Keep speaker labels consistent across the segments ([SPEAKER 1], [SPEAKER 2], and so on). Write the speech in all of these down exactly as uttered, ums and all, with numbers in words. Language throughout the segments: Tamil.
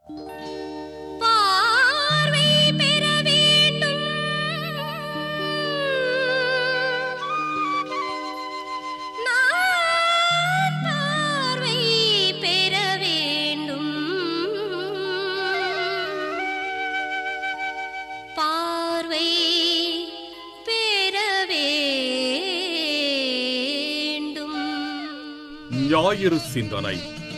[SPEAKER 1] பார்வை பெற வேண்டும், நான் பார்வை பெற வேண்டும், பார்வை பெற வேண்டும்.
[SPEAKER 2] ஞாயிறு சிந்தனை.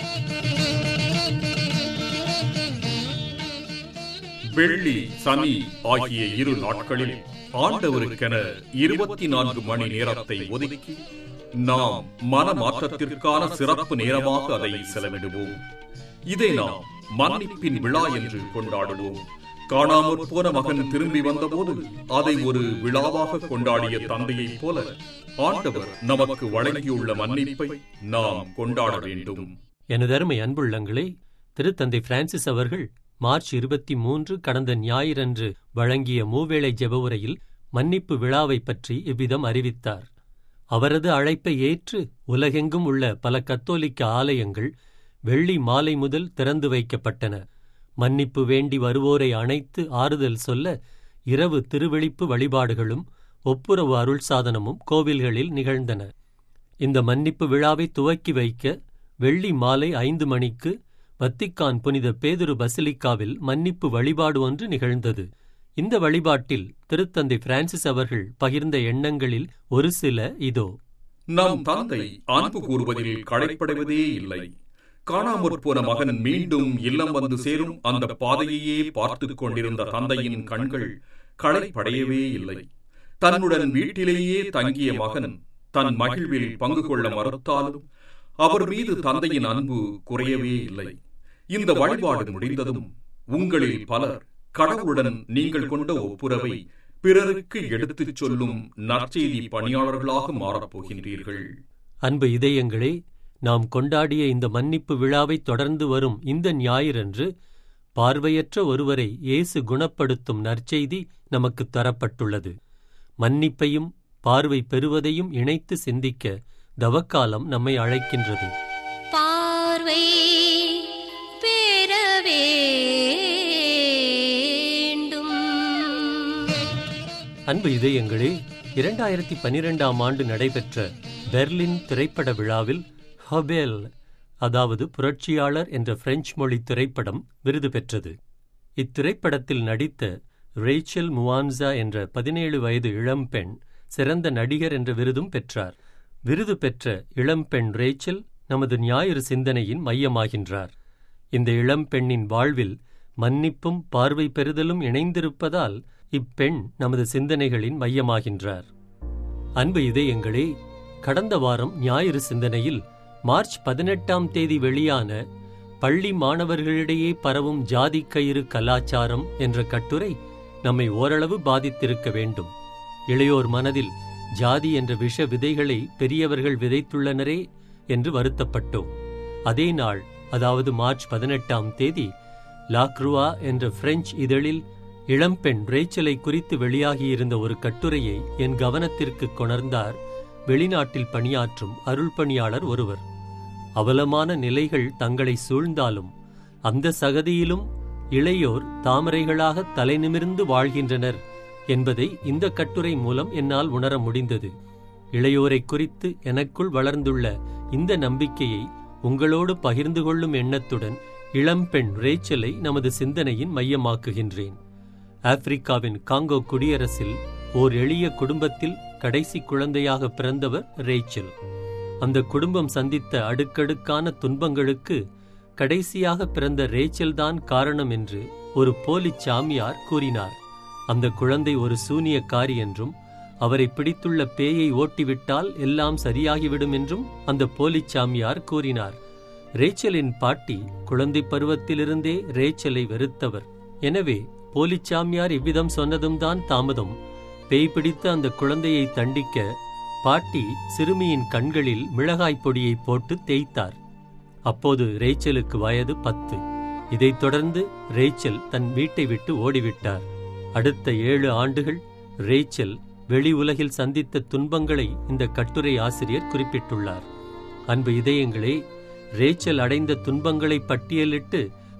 [SPEAKER 2] வெள்ளி சனி ஆகிய இரு நாட்களில் ஆண்டவருக்கென இருபத்தி நான்கு மணி நேரத்தை ஒதுக்கி நாம் மனமாற்றத்திற்கான சிறப்பு நேரமாக அதை செலவிடுவோம். இதை நாம் மன்னிப்பின் விழா என்று கொண்டாடுவோம். காணாமற் போன மகன் திரும்பி வந்தபோது அதை ஒரு விழாவாக கொண்டாடிய தந்தையைப் போல ஆண்டவர் நமக்கு வழங்கியுள்ள மன்னிப்பை நாம் கொண்டாட வேண்டும்.
[SPEAKER 3] எனதருமை அன்புள்ளங்களே, திருத்தந்தை பிரான்சிஸ் அவர்கள் மார்ச் இருபத்தி மூன்று கடந்த ஞாயிறன்று வழங்கிய மூவேளை ஜெப உரையில் மன்னிப்பு விழாவை பற்றி இவ்விதம் அறிவித்தார். அவரது அழைப்பை ஏற்று உலகெங்கும் உள்ள பல கத்தோலிக்க ஆலயங்கள் வெள்ளி மாலை முதல் திறந்து வைக்கப்பட்டன. மன்னிப்பு வேண்டி வருவோரை அணைத்து ஆறுதல் சொல்ல இரவு திருவெளிப்பு வழிபாடுகளும் ஒப்புரவு அருள் சாதனமும் கோவில்களில் நிகழ்ந்தன. இந்த மன்னிப்பு விழாவை துவக்கி வைக்க வெள்ளி மாலை ஐந்து மணிக்கு வத்திக்கான் புனித பேதுரு பசிலிக்காவில் மன்னிப்பு வழிபாடு ஒன்று நிகழ்ந்தது. இந்த வழிபாட்டில் திருத்தந்தை பிரான்சிஸ் அவர்கள் பகிர்ந்த எண்ணங்களில் ஒரு சில இதோ.
[SPEAKER 2] நம் தந்தை அன்பு கூறுவதில் களைப்படைவதே இல்லை. காணாமற் போன மகன் மீண்டும் இல்லம் வந்து சேரும் அந்த பாதையையே பார்த்துக் கொண்டிருந்த தந்தையின் கண்கள் களைப்படையவே இல்லை. தன்னுடன் வீட்டிலேயே தங்கிய மகன் தன் மகிழ்வில் பங்கு கொள்ள மறுத்தாலும் அவர் மீது தந்தையின் அன்பு குறையவே இல்லை. இந்த வழிபாடு முடிந்ததும் உங்களில் பலர் கடவுளுடன் நீங்கள் கொண்ட ஒப்புரவை பிறருக்கு எடுத்துச் சொல்லும் நற்செய்தி பணியாளர்களாக மாறப்போகின்றீர்கள்.
[SPEAKER 3] அன்பு இதயங்களே, நாம் கொண்டாடிய இந்த மன்னிப்பு விழாவை தொடர்ந்து வரும் இந்த ஞாயிறன்று பார்வையற்ற ஒருவரை இயேசு குணப்படுத்தும் நற்செய்தி நமக்கு தரப்பட்டுள்ளது. மன்னிப்பையும் பார்வை பெறுவதையும் இணைத்து சிந்திக்க தவக்காலம் நம்மை அழைக்கின்றது.
[SPEAKER 1] பார்வை பெற வேண்டும்.
[SPEAKER 3] அன்பு இதயங்களே, இரண்டாயிரத்தி பனிரெண்டாம் ஆண்டு நடைபெற்ற பெர்லின் திரைப்பட விழாவில் ஹபேல், அதாவது புரட்சியாளர் என்ற பிரெஞ்சு மொழி திரைப்படம் விருது பெற்றது. இத்திரைப்படத்தில் நடித்த ரேச்சல் முவான்சா என்ற பதினேழு வயது இளம்பெண் சிறந்த நடிகர் என்ற விருதும் பெற்றார். விருது பெற்ற இளம்பெண் ரேச்சல் நமது ஞாயிறு சிந்தனையின் மையமாகின்றார். இந்த இளம்பெண்ணின் வாழ்வில் மன்னிப்பும் பார்வை பெறுதலும் இணைந்திருப்பதால் இப்பெண் நமது சிந்தனைகளின் மையமாகின்றார். அன்பு இதயங்களே, கடந்த வாரம் ஞாயிறு சிந்தனையில் மார்ச் பதினெட்டாம் தேதி வெளியான பள்ளி மாணவர்களிடையே பரவும் ஜாதி கயிறு கலாச்சாரம் என்ற கட்டுரை நம்மை ஓரளவு பாதித்திருக்க வேண்டும். இளையோர் மனதில் ஜாதி என்ற விஷ விதைகளை பெரியவர்கள் விதைத்துள்ளனரே என்று வருத்தப்பட்டோம். அதே நாள், அதாவது மார்ச் பதினெட்டாம் தேதி, லாக்ருவா என்ற பிரெஞ்சு இதழில் இளம்பெண் ரேச்சலை குறித்து வெளியாகியிருந்த ஒரு கட்டுரையை என் கவனத்திற்கு கொணர்ந்தார் வெளிநாட்டில் பணியாற்றும் அருள் பணியாளர் ஒருவர். அவலமான நிலைகள் தங்களை சூழ்ந்தாலும் அந்த சகதியிலும் இளையோர் தாமரைகளாக தலைநிமிர்ந்து வாழ்கின்றனர் என்பதை இந்த கட்டுரை மூலம் என்னால் உணர முடிந்தது. இளையோரை குறித்து எனக்குள் வளர்ந்துள்ள இந்த நம்பிக்கையை உங்களோடு பகிர்ந்து கொள்ளும் எண்ணத்துடன் இளம்பெண் ரேச்சலை நமது சிந்தனையின் மையமாக்குகின்றேன். ஆப்பிரிக்காவின் காங்கோ குடியரசில் ஓர் எளிய குடும்பத்தில் கடைசி குழந்தையாக பிறந்தவர் ரேச்சல். அந்த குடும்பம் சந்தித்த அடுக்கடுக்கான துன்பங்களுக்கு கடைசியாக பிறந்த ரேச்சல்தான் காரணம் என்று ஒரு போலி சாமியார் கூறினார். அந்த குழந்தை ஒரு சூனியக்காரி என்றும் அவரை பிடித்துள்ள பேயை ஓட்டிவிட்டால் எல்லாம் சரியாகிவிடும் என்றும் அந்த போலி சாமியார் கூறினார். ரேச்சலின் பாட்டி குழந்தை பருவத்திலிருந்தே ரேச்சலை வெறுத்தவர். எனவே போலிச்சாமியார் இவ்விதம் சொன்னதும் தான் தாமதம். பேய் பிடித்த அந்த குழந்தையை தண்டிக்க பாட்டி சிறுமியின் கண்களில் மிளகாய் பொடியை போட்டு தேய்த்தார். அப்போது ரேச்சலுக்கு வயது பத்து. இதைத் தொடர்ந்து ரேச்சல் தன் வீட்டை விட்டு ஓடிவிட்டார். அடுத்த ஏழு ஆண்டுகள் ரேச்சல் வெளி உலகில் சந்தித்த துன்பங்களை இந்த கட்டுரை ஆசிரியர் குறிப்பிட்டுள்ளார். அன்பு இதயங்களே, ரேச்சல் அடைந்த துன்பங்களை பட்டியலிட்டு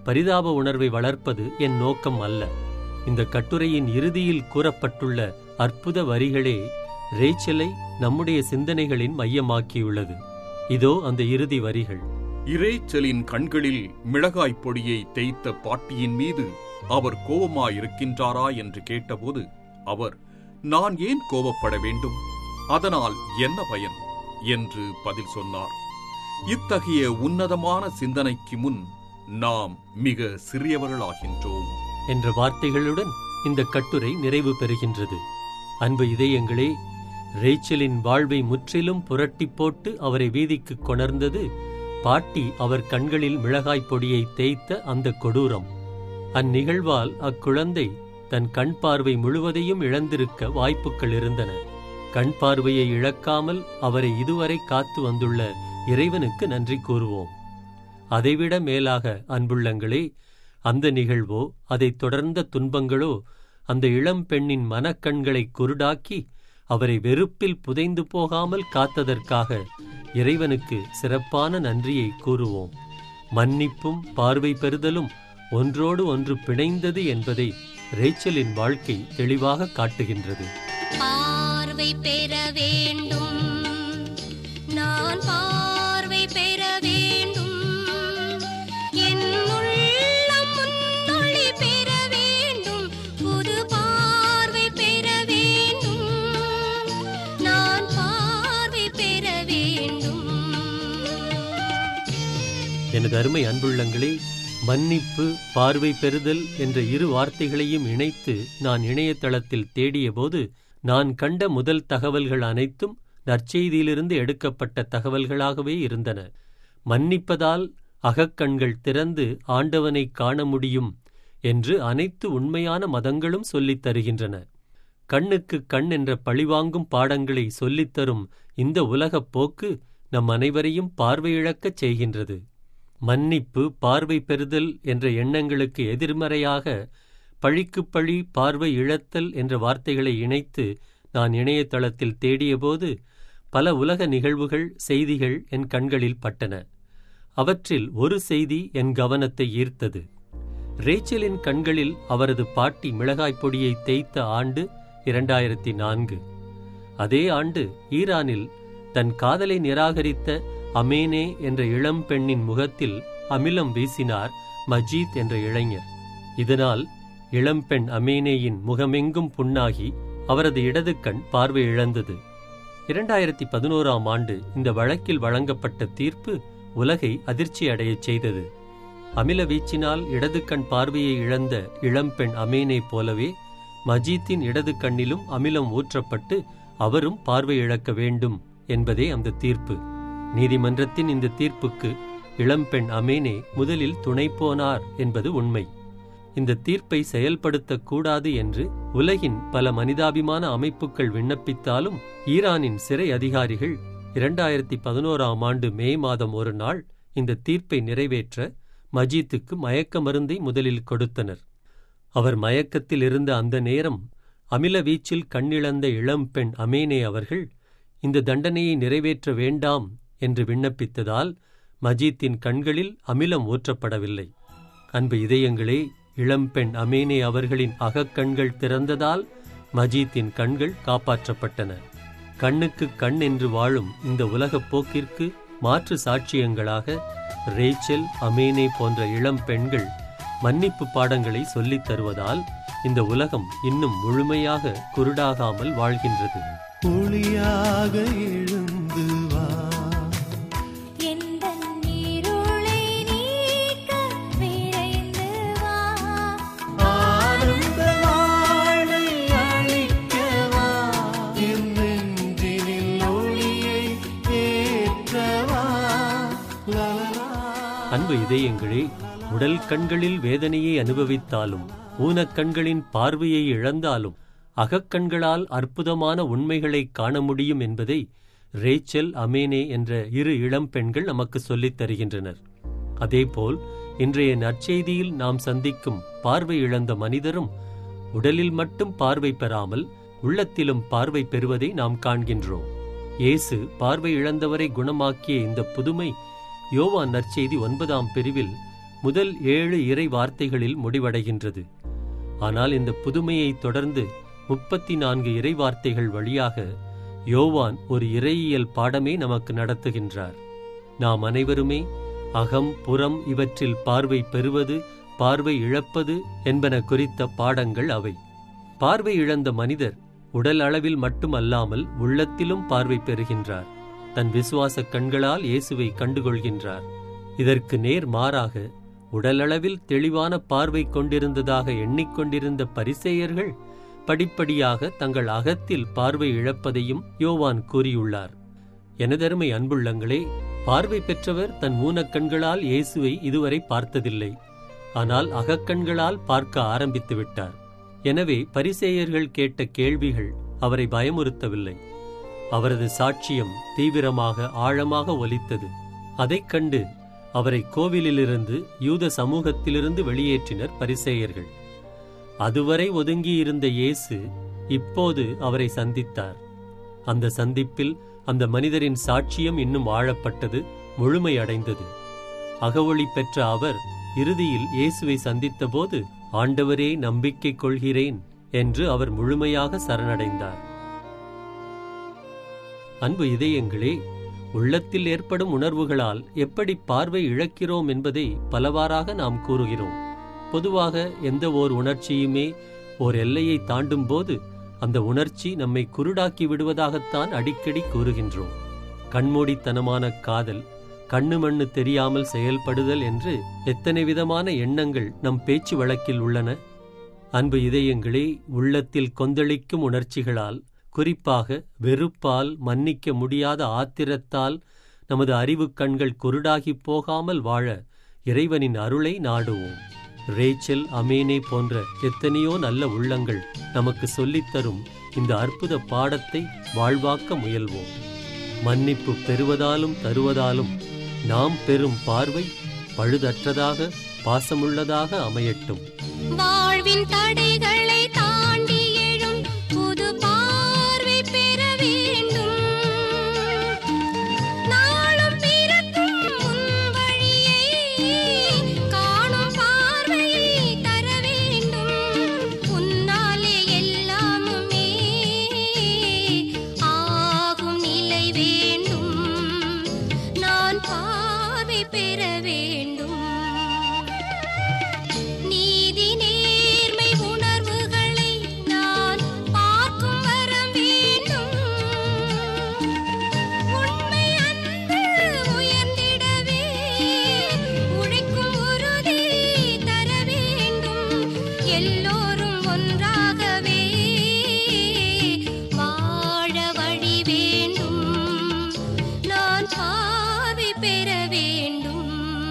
[SPEAKER 3] பரிதாப உணர்வை வளர்ப்பது என் நோக்கம் அல்ல. இந்த கட்டுரையின் இறுதியில் கூறப்பட்டுள்ள அற்புத வரிகளே ரேச்சலை நம்முடைய சிந்தனைகளின் மையமாக்கியுள்ளது. இதோ அந்த இறுதி வரிகள்.
[SPEAKER 2] இரேச்சலின் கண்களில் மிளகாய் பொடியை தேய்த்த பாட்டியின் மீது அவர் கோபமாயிருக்கின்றாரா என்று கேட்டபோது அவர், நான் ஏன் கோபப்பட வேண்டும், அதனால் என்ன பயன் என்று பதில் சொன்னார். இத்தகைய உன்னதமான சிந்தனைக்கு முன் நாம் மிக சிறியவர்களாகின்றோம்
[SPEAKER 3] என்ற வார்த்தைகளுடன் இந்த கட்டுரை நிறைவு பெறுகின்றது. அன்பு இதயங்களே, ரேச்சலின் வாழ்வை முற்றிலும் புரட்டி போட்டு அவரை வீதிக்கு கொணர்ந்தது பாட்டி அவர் கண்களில் மிளகாய் பொடியை தேய்த்த அந்த கொடூரம். அந்நிகழ்வால் அக்குழந்தை தன் கண் பார்வை முழுவதையும் இழந்திருக்க வாய்ப்புகள் இருந்தன. கண் பார்வையை இழக்காமல் அவரை இதுவரை காத்து வந்துள்ள இறைவனுக்கு நன்றி கூறுவோம். அதைவிட மேலாக அன்புள்ளங்களே, அந்த நிகழ்வோ அதைத் தொடர்ந்த துன்பங்களோ அந்த இளம் பெண்ணின் மனக்கண்களை குருடாக்கி அவரை வெறுப்பில் புதைந்து போகாமல் காத்ததற்காக இறைவனுக்கு சிறப்பான நன்றியை கூறுவோம். மன்னிப்பும் பார்வை பெறுதலும் ஒன்றோடு ஒன்று பிணைந்தது என்பதை ரேச்சலின் வாழ்க்கை தெளிவாக காட்டுகின்றது.
[SPEAKER 1] பார்வை பெற வேண்டும், நான் பார்வை பெற வேண்டும், என் உள்ளம் முன்னொளி பெற வேண்டும், புது பார்வை பெற வேண்டும், நான் பார்வை பெற வேண்டும்.
[SPEAKER 3] எனது அருமை அன்புள்ளங்களே, மன்னிப்பு, பார்வை பெறுதல் என்ற இரு வார்த்தைகளையும் இணைத்து நான் இணையதளத்தில் தேடியபோது நான் கண்ட முதல் தகவல்கள் அனைத்தும் நற்செய்தியிலிருந்து எடுக்கப்பட்ட தகவல்களாகவே இருந்தன. மன்னிப்பதால் அகக்கண்கள் திறந்து ஆண்டவனை காண முடியும் என்று அனைத்து உண்மையான மதங்களும் சொல்லித் தருகின்றன. கண்ணுக்கு கண் என்ற பழிவாங்கும் பாடங்களை சொல்லித்தரும் இந்த உலகப் போக்கு நம் அனைவரையும் பார்வையிழக்கச் செய்கின்றது. மன்னிப்பு, பார்வை பெறுதல் என்ற எண்ணங்களுக்கு எதிர்மறையாக பழிக்கு பழி, பார்வை இழத்தல் என்ற வார்த்தைகளை இணைத்து நான் இணையதளத்தில் தேடியபோது பல உலக நிகழ்வுகள், செய்திகள் என் கண்களில் பட்டன. அவற்றில் ஒரு செய்தி என் கவனத்தை ஈர்த்தது. ரேச்சலின் கண்களில் அவரது பாட்டி மிளகாய் பொடியை தேய்த்த ஆண்டு இரண்டாயிரத்தி நான்கு. அதே ஆண்டு ஈரானில் தன் காதலை நிராகரித்த அமேனே என்ற இளம் பெண்ணின் முகத்தில் அமிலம் வீசினார் மஜீத் என்ற இளைஞர். இதனால் இளம்பெண் அமேனேயின் முகமெங்கும் புண்ணாகி அவரது இடது கண் பார்வை இழந்தது. இரண்டாயிரத்தி பதினோராம் ஆண்டு இந்த வழக்கில் வழங்கப்பட்ட தீர்ப்பு உலகை அதிர்ச்சியடையச் செய்தது. அமில வீச்சினால் இடது கண் பார்வையை இழந்த இளம்பெண் அமேனே போலவே மஜீத்தின் இடது கண்ணிலும் அமிலம் ஊற்றப்பட்டு அவரும் பார்வை இழக்க வேண்டும் என்பதே அந்த தீர்ப்பு. நீதிமன்றத்தின் இந்த தீர்ப்புக்கு இளம்பெண் அமேனே முதலில் துணை போனார் என்பது உண்மை. இந்த தீர்ப்பை செயல்படுத்தக்கூடாது என்று உலகின் பல மனிதாபிமான அமைப்புகள் விண்ணப்பித்தாலும் ஈரானின் சிறை அதிகாரிகள் இரண்டாயிரத்தி பதினோராம் ஆண்டு மே மாதம் ஒரு நாள் இந்த தீர்ப்பை நிறைவேற்ற மஜீத்துக்கு மயக்க மருந்தை முதலில் கொடுத்தனர். அவர் மயக்கத்தில் இருந்த அந்த நேரம் அமில வீச்சில் கண்ணிழந்த இளம்பெண் அமேனே அவர்கள் இந்த தண்டனையை நிறைவேற்ற வேண்டாம் என்று விண்ணப்பித்ததால் மஜீத்தின் கண்களில் அமிலம் ஊற்றப்படவில்லை. அன்பு இதயங்களே, இளம்பெண் அமேனே அவர்களின் அகக்கண்கள் திறந்ததால் மஜீத்தின் கண்கள் காப்பாற்றப்பட்டன. கண்ணுக்கு கண் என்று வாழும் இந்த உலகப் போக்கிற்கு மாற்று சாட்சியங்களாக ரேச்சல், அமேனே போன்ற இளம் பெண்கள் மன்னிப்பு பாடங்களை சொல்லித் தருவதால் இந்த உலகம் இன்னும் முழுமையாக குருடாகாமல் வாழ்கின்றது.
[SPEAKER 4] ஒளியாக எழுந்து வா,
[SPEAKER 1] எந்தன் இருளை நீக்க விரைந்து வா,
[SPEAKER 4] ஆனந்த வாழ்வை அளிக்க வா, என் நெஞ்சினில் ஒளியை ஏற்ற வா.
[SPEAKER 3] அன்பு இதயங்களே, உடல் கண்களில் வேதனையை அனுபவித்தாலும் ஊனக்கண்களின் பார்வையை இழந்தாலும் அகக்கண்களால் அற்புதமான உண்மைகளை காண முடியும் என்பதை ரேச்சல், அமேனே என்ற இரு இளம் பெண்கள் நமக்கு சொல்லித் தருகின்றனர். அதேபோல் இன்றைய நற்செய்தியில் நாம் சந்திக்கும் பார்வை இழந்த மனிதரும் உடலில் மட்டும் பார்வை பெறாமல் உள்ளத்திலும் பார்வை பெறுவதை நாம் காண்கின்றோம். இயேசு பார்வை இழந்தவரை குணமாக்கிய இந்த புதுமை யோவான் நற்செய்தி ஒன்பதாம் பிரிவில் முதல் ஏழு இறை வார்த்தைகளில் முடிவடைகின்றது. ஆனால் இந்த புதுமையை தொடர்ந்து முப்பத்தி நான்கு இறை வார்த்தைகள் வழியாக யோவான் ஒரு இறையியல் பாடமே நமக்கு நடத்துகின்றார். நாம் அனைவருமே அகம் புறம் இவற்றில் பார்வை பெறுவது, பார்வை இழப்பது என்பன குறித்த பாடங்கள் அவை. பார்வை இழந்த மனிதர் உடல் அளவில் மட்டுமல்லாமல் உள்ளத்திலும் பார்வை பெறுகின்றார். தன் விசுவாச கண்களால் இயேசுவை கண்டுகொள்கின்றார். இதற்கு நேர் மாறாக உடலளவில் தெளிவான பார்வை கொண்டிருந்ததாக எண்ணிக்கொண்டிருந்த பரிசேயர்கள் படிப்படியாக தங்கள் அகத்தில் பார்வை இழப்பதையும் யோவான் கூறியுள்ளார். எனதருமை அன்புள்ளங்களே, பார்வை பெற்றவர் தன் ஊனக்கண்களால் இயேசுவை இதுவரை பார்த்ததில்லை. ஆனால் அகக்கண்களால் பார்க்க ஆரம்பித்து விட்டார். எனவே பரிசேயர்கள் கேட்ட கேள்விகள் அவரை பயமுறுத்தவில்லை. அவரது சாட்சியம் தீவிரமாக ஆழமாக ஒலித்தது. அதைக் கண்டு அவரை கோவிலிலிருந்து, யூத சமூகத்திலிருந்து வெளியேற்றினர் பரிசேயர்கள். அதுவரை ஒதுங்கியிருந்த இயேசு இப்போது அவரை சந்தித்தார். அந்த சந்திப்பில் அந்த மனிதரின் சாட்சியம் இன்னும் ஆழப்பட்டது, முழுமையடைந்தது. அகவொளி பெற்ற அவர் இறுதியில் இயேசுவை சந்தித்தபோது, ஆண்டவரே, நம்பிக்கை கொள்கிறேன் என்று அவர் முழுமையாக சரணடைந்தார். அன்பு இதயங்களே, உள்ளத்தில் ஏற்படும் உணர்வுகளால் எப்படி பார்வை இழக்கிறோம் என்பதை பலவாறாக நாம் கூறுகிறோம். பொதுவாக எந்த ஓர் உணர்ச்சியுமே ஓர் எல்லையை தாண்டும் போது அந்த உணர்ச்சி நம்மை குருடாக்கி விடுவதாகத்தான் அடிக்கடி கூறுகின்றோம். கண்மூடித்தனமான காதல், கண்ணு மண்ணு தெரியாமல் செயல்படுதல் என்று எத்தனை விதமான எண்ணங்கள் நம் பேச்சு வழக்கில் உள்ளன. அன்பு இதயங்களே, உள்ளத்தில் கொந்தளிக்கும் உணர்ச்சிகளால், குறிப்பாக வெறுப்பால், மன்னிக்க முடியாத ஆத்திரத்தால் நமது அறிவு கண்கள் குருடாகி போகாமல் வாழ இறைவனின் அருளை நாடுவோம். ரேச்சல், அமேனே போன்ற எத்தனையோ நல்ல உள்ளங்கள் நமக்கு சொல்லித்தரும் இந்த அற்புத பாடத்தை வாழ்வாக்க முயல்வோம். மன்னிப்பு பெறுவதாலும் தருவதாலும் நாம் பெறும் பார்வை பழுதற்றதாக, பாசமுள்ளதாக அமையட்டும்.
[SPEAKER 1] வாழ்வின் தடைகளை தாண்டி எழும் புது பார்வை பெற வேண்டும். நாளும் பிறக்கும் உன் வழியை காணும் பார்வையை தர வேண்டும். உன்னாலே எல்லாமுமே ஆகும் நிலை வேண்டும். நான் பார்வை பெற வேண்டும். நீதி நேர்மை உணர்வுகளை நான் பார்க்கும் வரம் வேண்டும். உண்மை அன்பு உயர்ந்திடவே உழைக்கும் உறுதி தர வேண்டும். எல்லோரும் ஒன்றாகவே வாழ வழி வேண்டும். நான் பார்வை பெற வேண்டும்.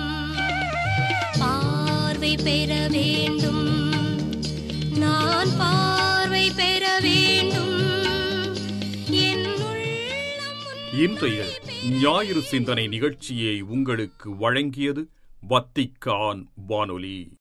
[SPEAKER 1] பார்வை பெற வேண்டும். நான் பார்வை பெற வேண்டும். என் உள்ளம் உன்
[SPEAKER 2] இன்றைய ஞாயிறு சிந்தனை நிகழ்ச்சியை உங்களுக்கு வழங்கியது வத்திக்கான் வானொலி.